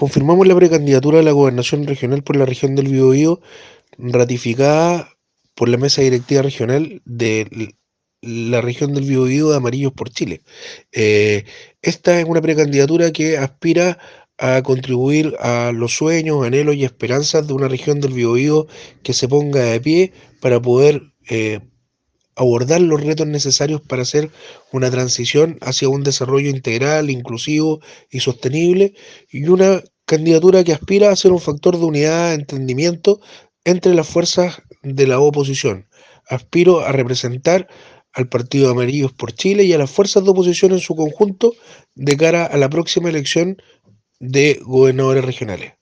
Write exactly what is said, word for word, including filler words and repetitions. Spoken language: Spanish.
Confirmamos la precandidatura a la gobernación regional por la región del Biobío, ratificada por la mesa directiva regional de l- la región del Biobío de Amarillos por Chile. Eh, Esta es una precandidatura que aspira a contribuir a los sueños, anhelos y esperanzas de una región del Biobío que se ponga de pie para poder eh, abordar los retos necesarios para hacer una transición hacia un desarrollo integral, inclusivo y sostenible, y una candidatura que aspira a ser un factor de unidad, entendimiento entre las fuerzas de la oposición. Aspiro a representar al Partido de Amarillos por Chile y a las fuerzas de oposición en su conjunto de cara a la próxima elección de gobernadores regionales.